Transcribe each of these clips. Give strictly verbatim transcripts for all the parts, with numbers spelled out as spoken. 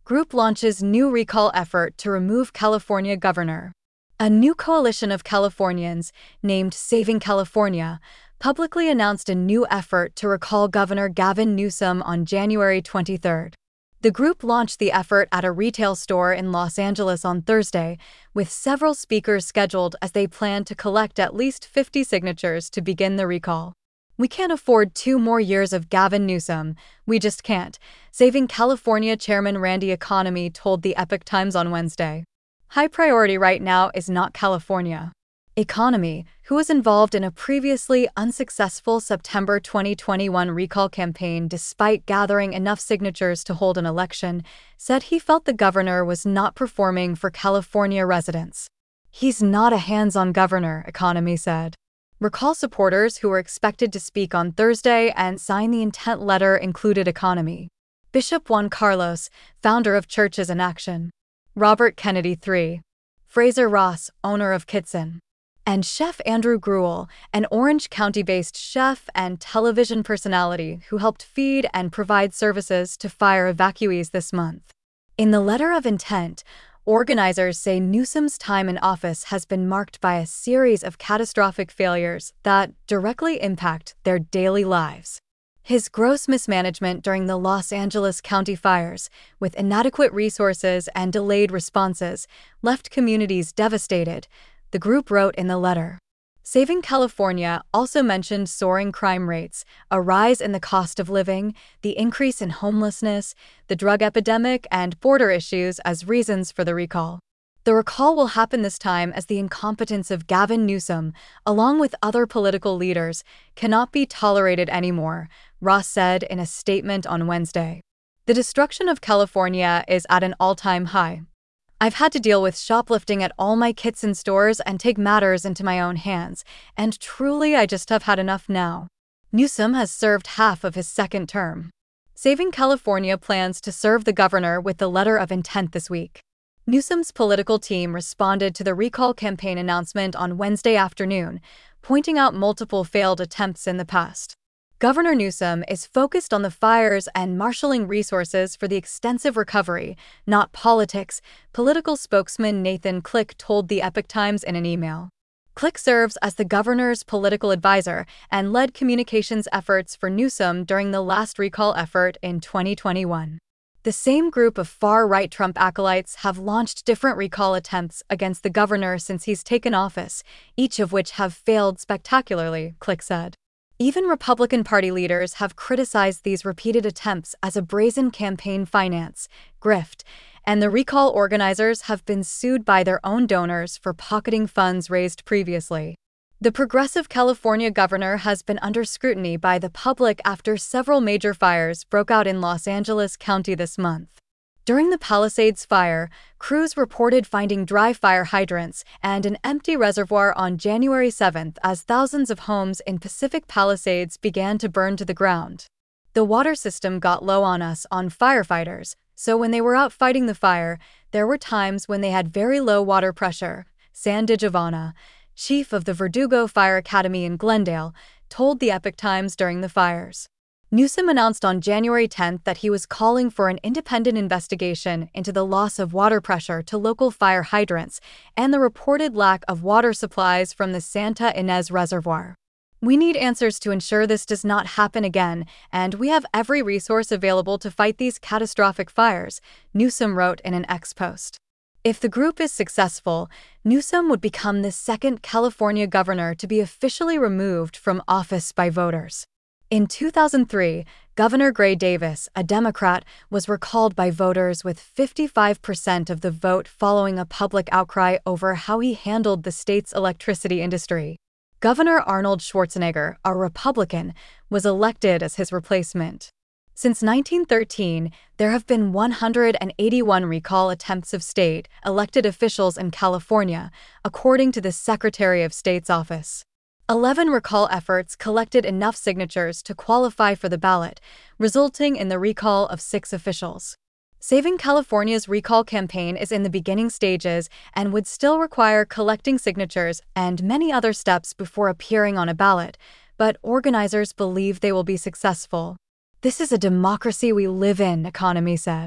Group launches new recall effort to remove California governor. A new coalition of Californians, named Saving California, publicly announced a new effort to recall Governor Gavin Newsom on January twenty-third. The group launched the effort at a retail store in Los Angeles on Thursday, with several speakers scheduled as they plan to collect at least fifty signatures to begin the recall. "We can't afford two more years of Gavin Newsom. We just can't," Saving California Chairman Randy Economy told the Epoch Times on Wednesday. "High priority right now is not California." Economy, who was involved in a previously unsuccessful September twenty twenty-one recall campaign despite gathering enough signatures to hold an election, said he felt the governor was not performing for California residents. "He's not a hands-on governor," Economy said. Recall supporters who were expected to speak on Thursday and sign the intent letter included Economy, Bishop Juan Carlos, founder of Churches in Action, Robert Kennedy the third, Fraser Ross, owner of Kitson, and Chef Andrew Gruel, an Orange County-based chef and television personality who helped feed and provide services to fire evacuees this month. In the letter of intent, organizers say Newsom's time in office has been marked by a series of catastrophic failures that directly impact their daily lives. His gross mismanagement during the Los Angeles County fires, with inadequate resources and delayed responses, left communities devastated, the group wrote in the letter. Saving California also mentioned soaring crime rates, a rise in the cost of living, the increase in homelessness, the drug epidemic, and border issues as reasons for the recall. The recall will happen this time as the incompetence of Gavin Newsom, along with other political leaders, cannot be tolerated anymore, Ross said in a statement on Wednesday. "The destruction of California is at an all-time high. I've had to deal with shoplifting at all my Kitson stores and take matters into my own hands, and truly I just have had enough now." Newsom has served half of his second term. Saving California plans to serve the governor with the letter of intent this week. Newsom's political team responded to the recall campaign announcement on Wednesday afternoon, pointing out multiple failed attempts in the past. Governor Newsom is focused on the fires and marshaling resources for the extensive recovery, not politics, political spokesman Nathan Click told the Epoch Times in an email. Click serves as the governor's political advisor and led communications efforts for Newsom during the last recall effort in twenty twenty-one. The same group of far-right Trump acolytes have launched different recall attempts against the governor since he's taken office, each of which have failed spectacularly, Click said. Even Republican Party leaders have criticized these repeated attempts as a brazen campaign finance grift, and the recall organizers have been sued by their own donors for pocketing funds raised previously. The progressive California governor has been under scrutiny by the public after several major fires broke out in Los Angeles County this month. During the Palisades fire, crews reported finding dry fire hydrants and an empty reservoir on January seventh as thousands of homes in Pacific Palisades began to burn to the ground. "The water system got low on us on firefighters, so when they were out fighting the fire, there were times when they had very low water pressure," San DiGiovanna, chief of the Verdugo Fire Academy in Glendale, told the Epoch Times during the fires. Newsom announced on January tenth that he was calling for an independent investigation into the loss of water pressure to local fire hydrants and the reported lack of water supplies from the Santa Ynez Reservoir. "We need answers to ensure this does not happen again, and we have every resource available to fight these catastrophic fires," Newsom wrote in an X post. If the group is successful, Newsom would become the second California governor to be officially removed from office by voters. In two thousand three, Governor Gray Davis, a Democrat, was recalled by voters with fifty-five percent of the vote following a public outcry over how he handled the state's electricity industry. Governor Arnold Schwarzenegger, a Republican, was elected as his replacement. Since nineteen thirteen, there have been one hundred eighty-one recall attempts of state elected officials in California, according to the Secretary of State's office. Eleven recall efforts collected enough signatures to qualify for the ballot, resulting in the recall of six officials. Saving California's recall campaign is in the beginning stages and would still require collecting signatures and many other steps before appearing on a ballot, but organizers believe they will be successful. "This is a democracy we live in," Economy said.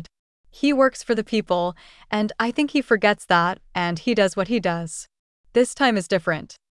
He works for the people, and I think he forgets that, and he does what he does. This time is different.